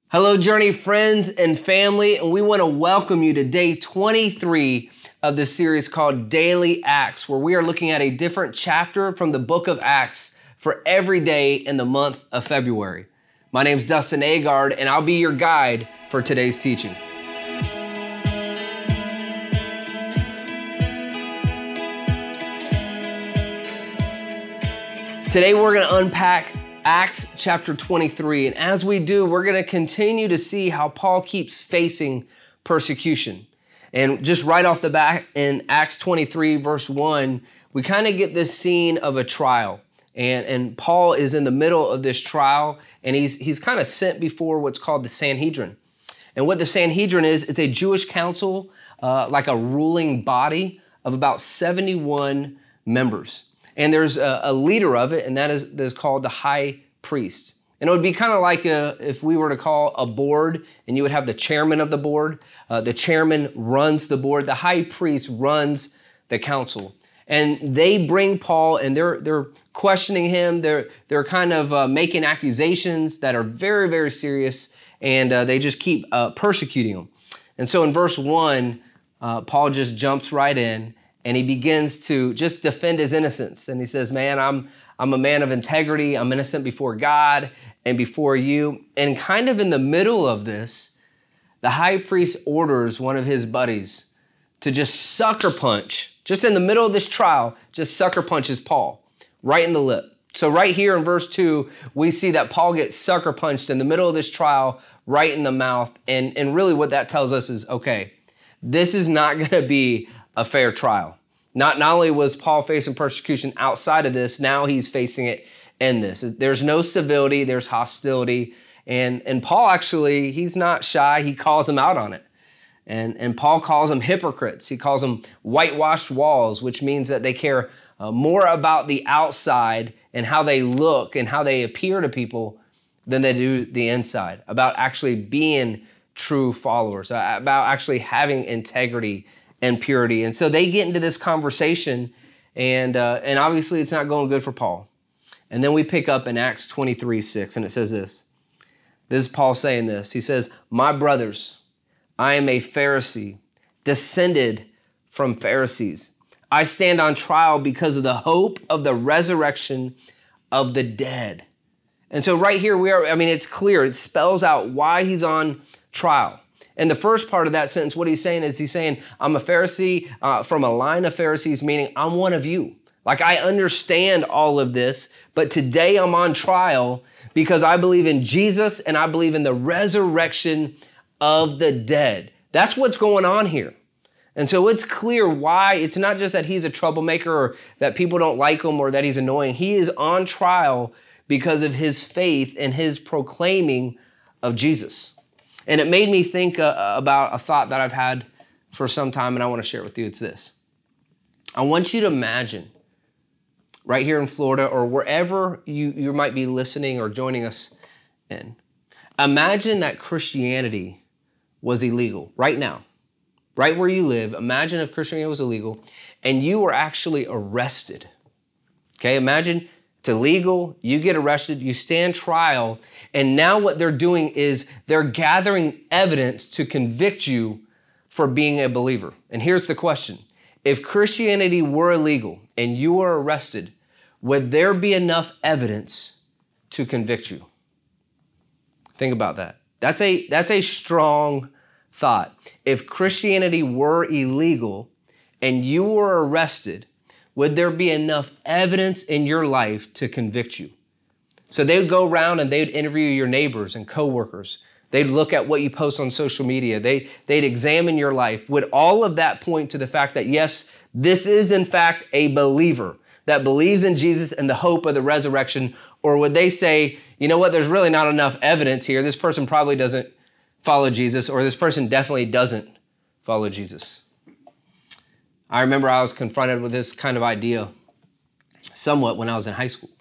Hello, Journey friends and family, and we want to welcome you to day 23 of the series called Daily Acts, where we are looking at a different chapter from the book of Acts for every day in the month of February. My name is Dustin Agard, and I'll be your guide for today's teaching. Today we're going to unpack Acts chapter 23, and as we do, we're going to continue to see how Paul keeps facing persecution. And just right off the bat in Acts 23 verse 1, we kind of get this scene of a trial. And Paul is in the middle of this trial, and he's kind of sent before what's called the Sanhedrin. And what the Sanhedrin is, it's a Jewish council, like a ruling body of about 71 members. And there's a leader of it, and that is called the high priest. And it would be kind of like if we were to call a board, and you would have the chairman of the board. The chairman runs the board. The high priest runs the council. And they bring Paul, and they're questioning him. They're kind of making accusations that are very, very serious, and they just keep persecuting him. And so in verse 1, Paul just jumps right in, and he begins to just defend his innocence. And he says, man, I'm a man of integrity. I'm innocent before God and before you. And kind of in the middle of this, the high priest orders one of his buddies to just sucker punch, just in the middle of this trial, just sucker punches Paul right in the lip. So right here in verse 2, we see that Paul gets sucker punched in the middle of this trial right in the mouth. And really what that tells us is, okay, this is not going to be a fair trial. Not only was Paul facing persecution outside of this, now he's facing it in this. There's no civility, there's hostility. And Paul actually, he's not shy. He calls them out on it. And Paul calls them hypocrites. He calls them whitewashed walls, which means that they care more about the outside and how they look and how they appear to people than they do the inside, about actually being true followers, about actually having integrity and purity. And so they get into this conversation, and obviously it's not going good for Paul. And then we pick up in Acts 23:6, and it says this. This is Paul saying this. He says, "My brothers, I am a Pharisee, descended from Pharisees. I stand on trial because of the hope of the resurrection of the dead." And so right here it's clear. It spells out why he's on trial. And the first part of that sentence, what he's saying is I'm a Pharisee from a line of Pharisees, meaning I'm one of you. Like, I understand all of this, but today I'm on trial because I believe in Jesus and I believe in the resurrection of the dead. That's what's going on here. And so it's clear why. It's not just that he's a troublemaker or that people don't like him or that he's annoying. He is on trial because of his faith and his proclaiming of Jesus. And it made me think about a thought that I've had for some time, and I want to share it with you. It's this. I want you to imagine right here in Florida or wherever you might be listening or joining us in. Imagine that Christianity was illegal right now, right where you live. Imagine if Christianity was illegal and you were actually arrested. Okay, imagine it's illegal, you get arrested, you stand trial, and now what they're doing is they're gathering evidence to convict you for being a believer. And here's the question. If Christianity were illegal and you were arrested, would there be enough evidence to convict you? Think about that. That's a strong thought. If Christianity were illegal and you were arrested, would there be enough evidence in your life to convict you? So they would go around and they'd interview your neighbors and coworkers. They'd look at what you post on social media. They'd examine your life. Would all of that point to the fact that, yes, this is in fact a believer that believes in Jesus and the hope of the resurrection? Or would they say, you know what, there's really not enough evidence here. This person probably doesn't follow Jesus, or this person definitely doesn't follow Jesus. I remember I was confronted with this kind of idea somewhat when I was in high school.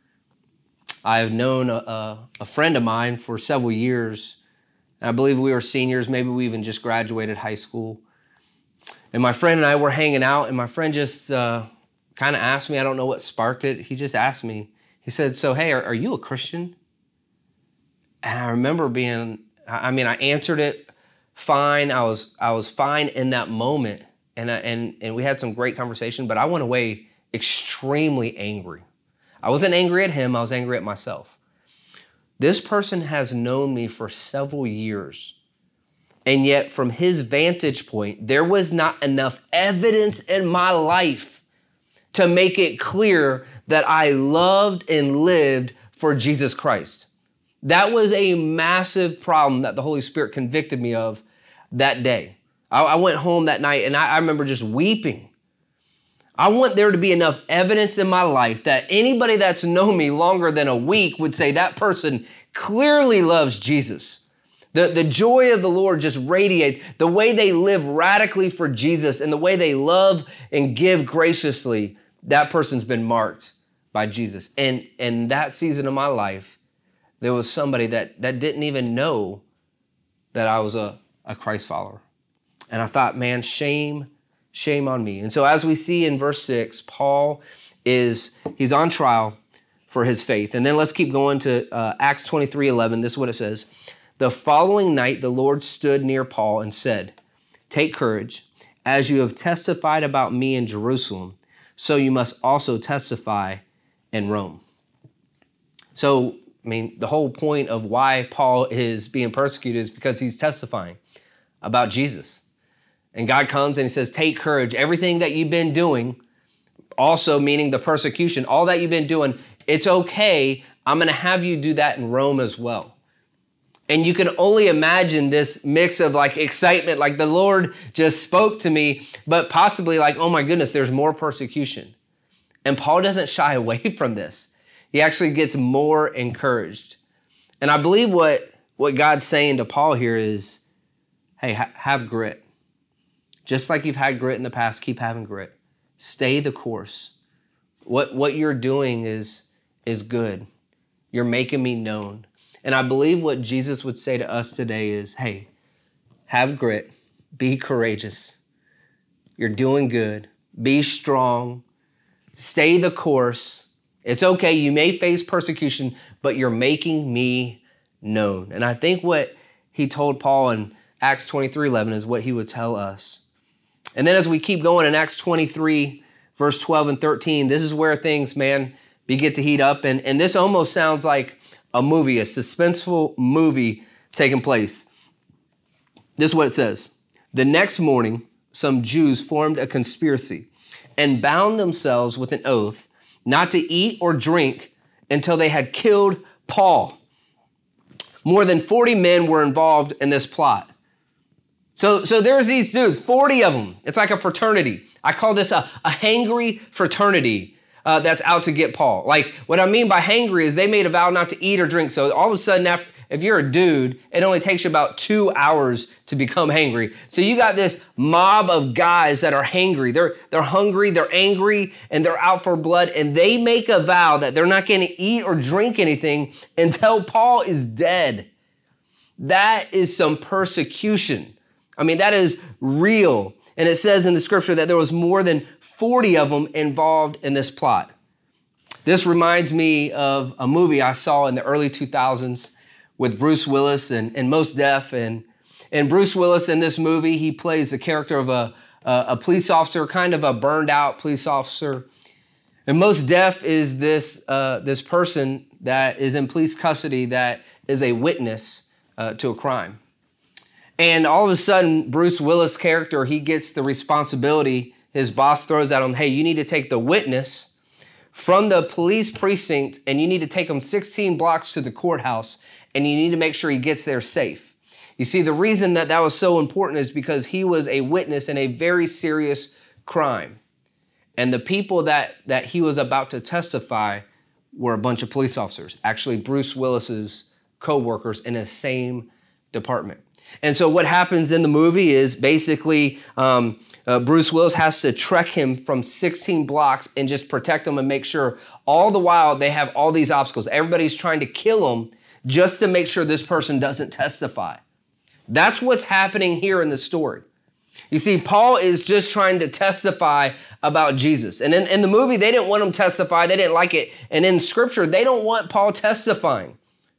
I have known a friend of mine for several years. I believe we were seniors. Maybe we even just graduated high school. And my friend and I were hanging out, and my friend just kind of asked me, I don't know what sparked it. He just asked me. He said, so, hey, are you a Christian? And I remember being I mean, I answered it fine. I was fine in that moment, and we had some great conversation, but I went away extremely angry. I wasn't angry at him, I was angry at myself. This person has known me for several years, and yet from his vantage point, there was not enough evidence in my life to make it clear that I loved and lived for Jesus Christ. That was a massive problem that the Holy Spirit convicted me of that day. I went home that night and I remember just weeping. I want there to be enough evidence in my life that anybody that's known me longer than a week would say that person clearly loves Jesus. The joy of the Lord just radiates. The way they live radically for Jesus and the way they love and give graciously, that person's been marked by Jesus. And in that season of my life, there was somebody that didn't even know that I was a Christ follower. And I thought, man, shame on me. And so as we see in verse 6, Paul he's on trial for his faith. And then let's keep going to Acts 23:11. This is what it says. The following night, the Lord stood near Paul and said, take courage, as you have testified about me in Jerusalem, so you must also testify in Rome. So, I mean, the whole point of why Paul is being persecuted is because he's testifying about Jesus. And God comes and he says, take courage. Everything that you've been doing, also meaning the persecution, all that you've been doing, it's okay. I'm going to have you do that in Rome as well. And you can only imagine this mix of like excitement, like the Lord just spoke to me, but possibly like, oh my goodness, there's more persecution. And Paul doesn't shy away from this. He actually gets more encouraged. And I believe what God's saying to Paul here is, hey, have grit. Just like you've had grit in the past, keep having grit. Stay the course. What you're doing is good. You're making me known. And I believe what Jesus would say to us today is, hey, have grit. Be courageous. You're doing good. Be strong. Stay the course. It's okay, you may face persecution, but you're making me known. And I think what he told Paul in Acts 23:11 is what he would tell us. And then as we keep going in Acts 23, verse 12 and 13, this is where things, man, begin to heat up. And this almost sounds like a movie, a suspenseful movie taking place. This is what it says. The next morning, some Jews formed a conspiracy and bound themselves with an oath not to eat or drink until they had killed Paul. More than 40 men were involved in this plot. So there's these dudes, 40 of them. It's like a fraternity. I call this a hangry fraternity that's out to get Paul. Like what I mean by hangry is they made a vow not to eat or drink. So all of a sudden, if you're a dude, it only takes you about 2 hours to become hangry. So you got this mob of guys that are hangry. They're hungry, they're angry, and they're out for blood. And they make a vow that they're not going to eat or drink anything until Paul is dead. That is some persecution. I mean, that is real. And it says in the scripture that there was more than 40 of them involved in this plot. This reminds me of a movie I saw in the early 2000s with Bruce Willis and Mos Def. And Bruce Willis in this movie, he plays the character of a police officer, kind of a burned out police officer. And Mos Def is this person that is in police custody that is a witness to a crime. And all of a sudden, Bruce Willis' character, he gets the responsibility. His boss throws at him, hey, you need to take the witness from the police precinct and you need to take him 16 blocks to the courthouse and you need to make sure he gets there safe. You see, the reason that was so important is because he was a witness in a very serious crime. And the people that he was about to testify were a bunch of police officers, actually Bruce Willis's co-workers in the same department. And so what happens in the movie is basically Bruce Willis has to trek him from 16 blocks and just protect him and make sure all the while they have all these obstacles. Everybody's trying to kill him just to make sure this person doesn't testify. That's what's happening here in the story. You see, Paul is just trying to testify about Jesus. And in the movie, they didn't want him to testify. They didn't like it. And in scripture, they don't want Paul testifying.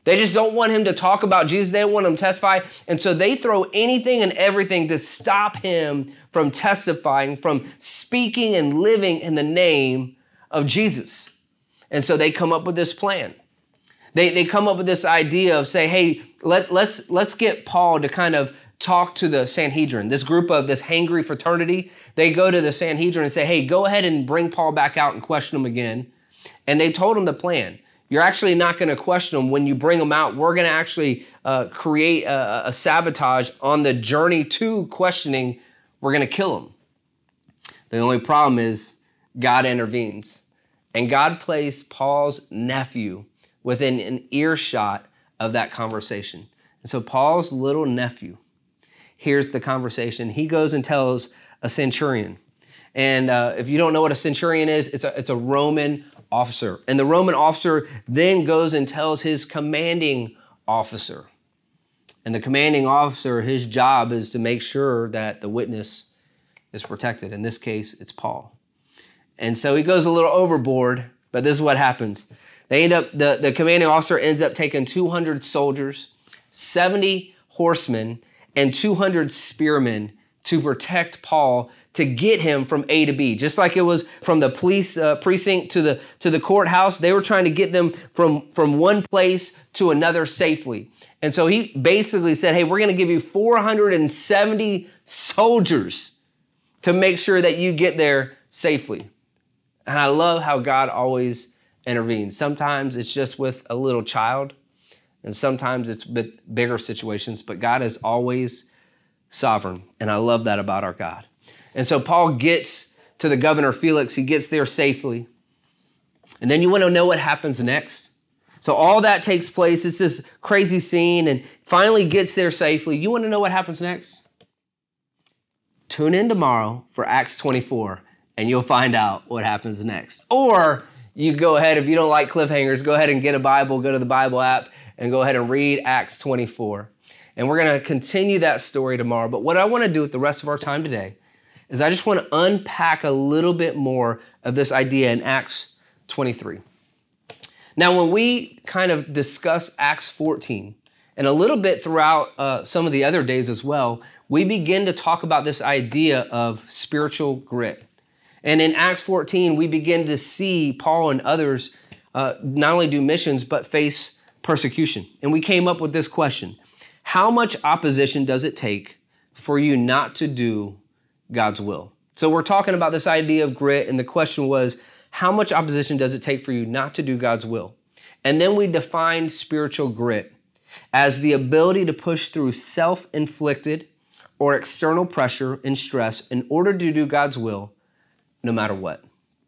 They just don't want him to talk about Jesus. They don't want him to testify. And so they throw anything and everything to stop him from testifying, from speaking and living in the name of Jesus. And so they come up with this plan. They come up with this idea of say, hey, let's get Paul to kind of talk to the Sanhedrin, this group of this hangry fraternity. They go to the Sanhedrin and say, hey, go ahead and bring Paul back out and question him again. And they told him the plan. You're actually not going to question him when you bring him out. We're going to actually create a sabotage on the journey to questioning. We're going to kill him. The only problem is God intervenes. And God placed Paul's nephew within an earshot of that conversation. And so Paul's little nephew hears the conversation. He goes and tells a centurion. And if you don't know what a centurion is, it's a Roman officer. And the Roman officer then goes and tells his commanding officer. And the commanding officer, his job is to make sure that the witness is protected. In this case, it's Paul. And so he goes a little overboard, but this is what happens. The commanding officer ends up taking 200 soldiers, 70 horsemen, and 200 spearmen to protect Paul, to get him from A to B. Just like it was from the police precinct to the courthouse, they were trying to get them from one place to another safely. And so he basically said, hey, we're going to give you 470 soldiers to make sure that you get there safely. And I love how God always intervenes. Sometimes it's just with a little child, and sometimes it's with bigger situations, but God is always sovereign. And I love that about our God. And so Paul gets to the governor Felix. He gets there safely. And then you want to know what happens next? So all that takes place. It's this crazy scene and finally gets there safely. You want to know what happens next? Tune in tomorrow for Acts 24 and you'll find out what happens next. Or you go ahead, if you don't like cliffhangers, go ahead and get a Bible, go to the Bible app and go ahead and read Acts 24. And we're going to continue that story tomorrow. But what I want to do with the rest of our time today is I just want to unpack a little bit more of this idea in Acts 23. Now, when we kind of discuss Acts 14, and a little bit throughout some of the other days as well, we begin to talk about this idea of spiritual grit. And in Acts 14, we begin to see Paul and others not only do missions, but face persecution. And we came up with this question: how much opposition does it take for you not to do God's will? So we're talking about this idea of grit, and the question was, how much opposition does it take for you not to do God's will? And then we defined spiritual grit as the ability to push through self-inflicted or external pressure and stress in order to do God's will, no matter what.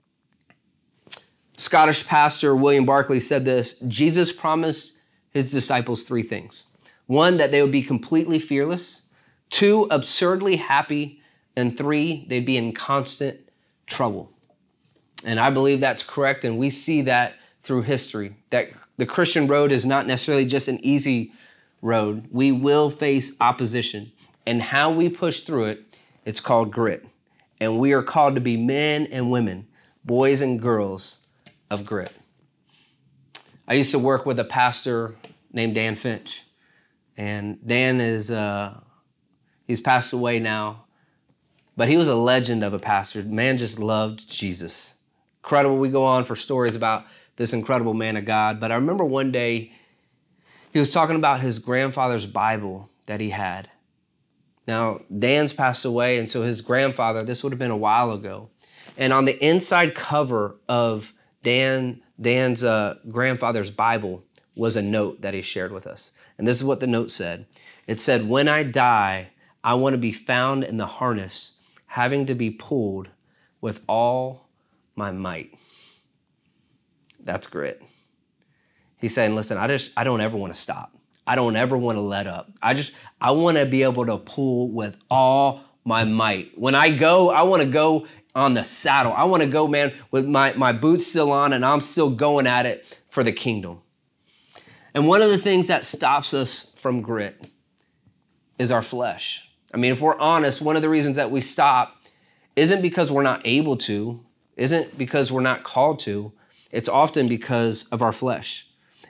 Scottish pastor William Barclay said this: Jesus promised his disciples three things. One, that they would be completely fearless. Two, absurdly happy. And three, they'd be in constant trouble. And I believe that's correct. And we see that through history, that the Christian road is not necessarily just an easy road. We will face opposition. And how we push through it, it's called grit. And we are called to be men and women, boys and girls of grit. I used to work with a pastor named Dan Finch. And Dan he's passed away now. But he was a legend of a pastor. Man just loved Jesus. Incredible. We go on for stories about this incredible man of God. But I remember one day he was talking about his grandfather's Bible that he had. Now, Dan's passed away, and so his grandfather, this would have been a while ago. And on the inside cover of Dan's grandfather's Bible was a note that he shared with us. And this is what the note said. It said, "When I die, I want to be found in the harness, having to be pulled with all my might." That's grit. He's saying, listen, I don't ever want to stop. I don't ever want to let up. I want to be able to pull with all my might. When I go, I want to go on the saddle. I want to go, man, with my boots still on and I'm still going at it for the kingdom. And one of the things that stops us from grit is our flesh. I mean, if we're honest, one of the reasons that we stop isn't because we're not able to, isn't because we're not called to. It's often because of our flesh.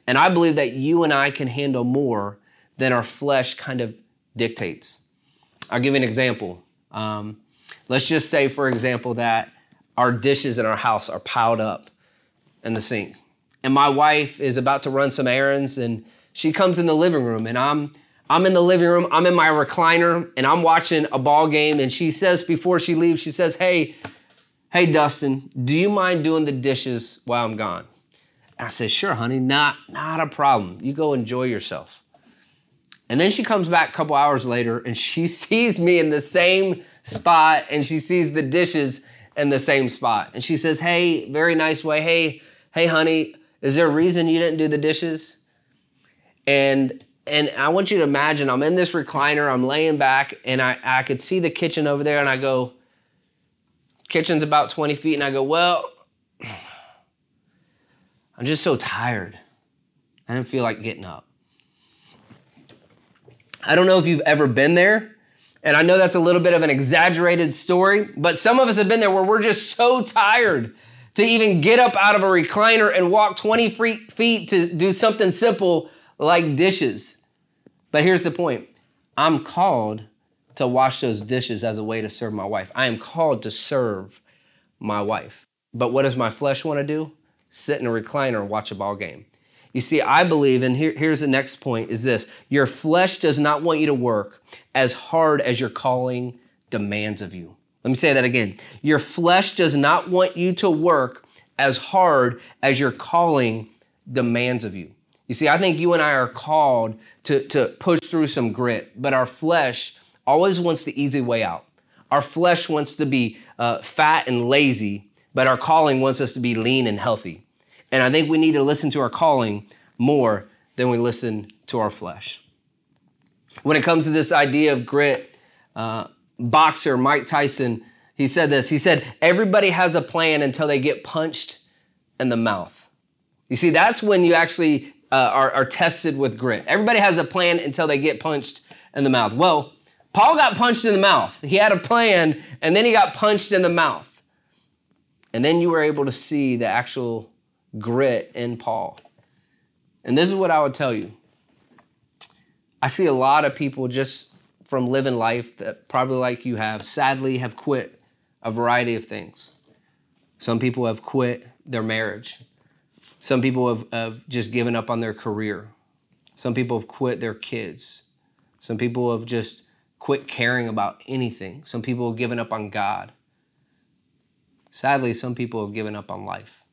And I believe that you and I can handle more than our flesh kind of dictates. I'll give you an example. Let's just say, for example, that our dishes in our house are piled up in the sink. And my wife is about to run some errands, and she comes in the living room, and I'm in the living room, I'm in my recliner, and I'm watching a ball game, and she says before she leaves, she says, hey, Dustin, do you mind doing the dishes while I'm gone? And I said, sure, honey, not a problem. You go enjoy yourself. And then she comes back a couple hours later, and she sees me in the same spot, and she sees the dishes in the same spot. And she says, hey, very nice way, hey, honey, is there a reason you didn't do the dishes? And I want you to imagine I'm in this recliner, I'm laying back, and I could see the kitchen over there, and I go, kitchen's about 20 feet, and I go, well, I'm just so tired. I didn't feel like getting up. I don't know if you've ever been there, and I know that's a little bit of an exaggerated story, but some of us have been there where we're just so tired to even get up out of a recliner and walk 20 feet to do something simple like dishes. But here's the point. I'm called to wash those dishes as a way to serve my wife. I am called to serve my wife. But what does my flesh want to do? Sit in a recliner and watch a ball game. You see, I believe, and here's the next point, is this. Your flesh does not want you to work as hard as your calling demands of you. Let me say that again. Your flesh does not want you to work as hard as your calling demands of you. You see, I think you and I are called to push through some grit, but our flesh always wants the easy way out. Our flesh wants to be fat and lazy, but our calling wants us to be lean and healthy. And I think we need to listen to our calling more than we listen to our flesh. When it comes to this idea of grit, boxer Mike Tyson, he said this. He said, everybody has a plan until they get punched in the mouth. You see, that's when you actually are tested with grit. Everybody has a plan until they get punched in the mouth. Well, Paul got punched in the mouth. He had a plan, and then he got punched in the mouth. And then you were able to see the actual grit in Paul. And this is what I would tell you. I see a lot of people just from living life that probably like you have, sadly have quit a variety of things. Some people have quit their marriage. Some people have just given up on their career. Some people have quit their kids. Some people have just quit caring about anything. Some people have given up on God. Sadly, some people have given up on life.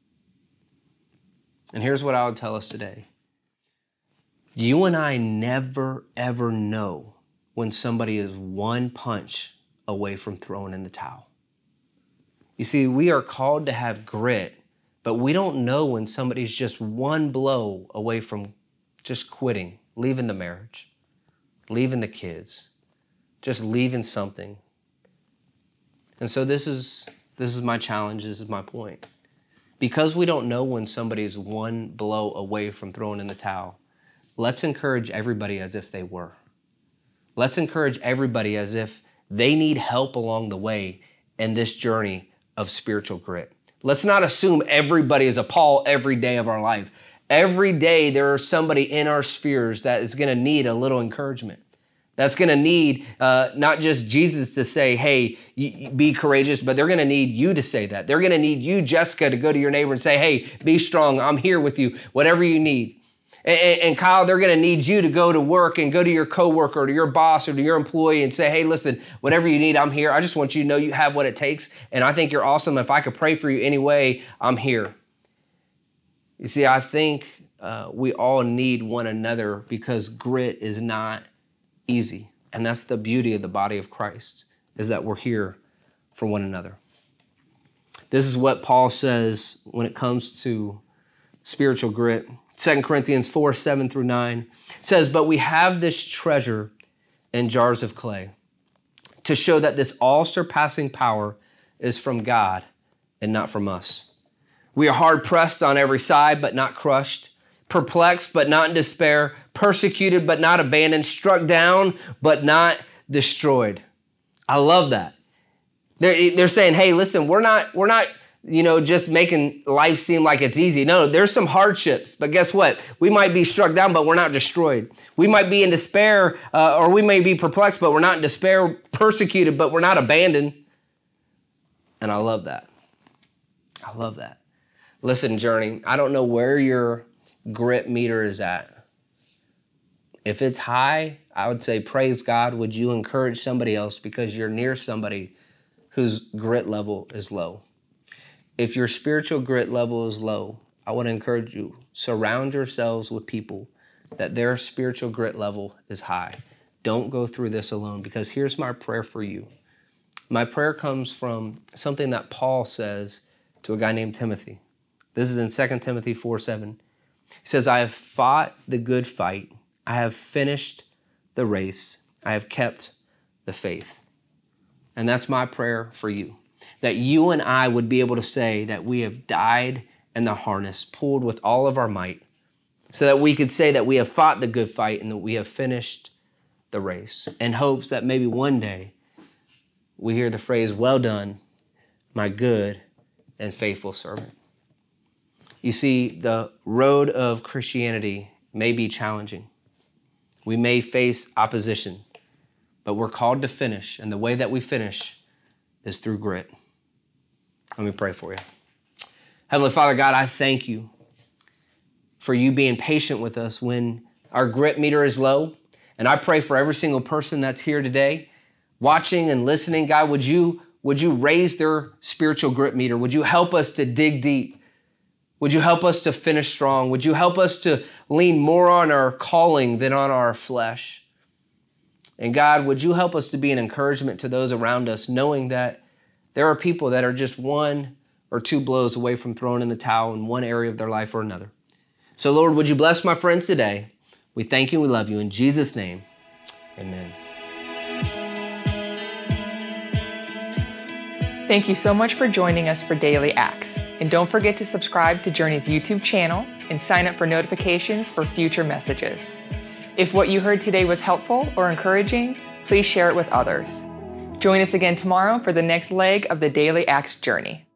And here's what I would tell us today. You and I never, ever know when somebody is one punch away from throwing in the towel. You see, we are called to have grit, but we don't know when somebody's just one blow away from just quitting, leaving the marriage, leaving the kids, just leaving something. And so this is my challenge, this is my point. Because we don't know when somebody's one blow away from throwing in the towel, let's encourage everybody as if they were. Let's encourage everybody as if they need help along the way in this journey of spiritual grit. Let's not assume everybody is a Paul every day of our life. Every day there is somebody in our spheres that is going to need a little encouragement. That's going to need not just Jesus to say, hey, be courageous, but they're going to need you to say that. They're going to need you, Jessica, to go to your neighbor and say, hey, be strong. I'm here with you, whatever you need. And Kyle, they're going to need you to go to work and go to your coworker or to your boss or to your employee and say, hey, listen, whatever you need, I'm here. I just want you to know you have what it takes. And I think you're awesome. If I could pray for you anyway, I'm here. You see, I think we all need one another because grit is not easy. And that's the beauty of the body of Christ, is that we're here for one another. This is what Paul says when it comes to spiritual grit. 2 Corinthians 4, 7 through 9 says, but we have this treasure in jars of clay to show that this all-surpassing power is from God and not from us. We are hard pressed on every side, but not crushed, perplexed, but not in despair, persecuted, but not abandoned, struck down, but not destroyed. I love that. They're saying, hey, listen, we're not just making life seem like it's easy. No, there's some hardships, but guess what? We might be struck down, but we're not destroyed. We might be in despair, or we may be perplexed, but we're not in despair, persecuted, but we're not abandoned. And I love that. I love that. Listen, Journey, I don't know where your grit meter is at. If it's high, I would say, praise God. Would you encourage somebody else because you're near somebody whose grit level is low? If your spiritual grit level is low, I want to encourage you, surround yourselves with people that their spiritual grit level is high. Don't go through this alone, because here's my prayer for you. My prayer comes from something that Paul says to a guy named Timothy. This is in 2 Timothy 4:7. He says, I have fought the good fight. I have finished the race. I have kept the faith. And that's my prayer for you, that you and I would be able to say that we have died in the harness, pulled with all of our might, so that we could say that we have fought the good fight and that we have finished the race, in hopes that maybe one day we hear the phrase, well done, my good and faithful servant. You see, the road of Christianity may be challenging. We may face opposition, but we're called to finish, and the way that we finish is through grit. Let me pray for you. Heavenly Father, God, I thank you for you being patient with us when our grit meter is low. And I pray for every single person that's here today, watching and listening. God, would you raise their spiritual grit meter? Would you help us to dig deep? Would you help us to finish strong? Would you help us to lean more on our calling than on our flesh? And God, would you help us to be an encouragement to those around us, knowing that there are people that are just one or two blows away from throwing in the towel in one area of their life or another. So Lord, would you bless my friends today? We thank you and we love you. In Jesus' name, amen. Thank you so much for joining us for Daily Acts. And don't forget to subscribe to Journey's YouTube channel and sign up for notifications for future messages. If what you heard today was helpful or encouraging, please share it with others. Join us again tomorrow for the next leg of the Daily Acts journey.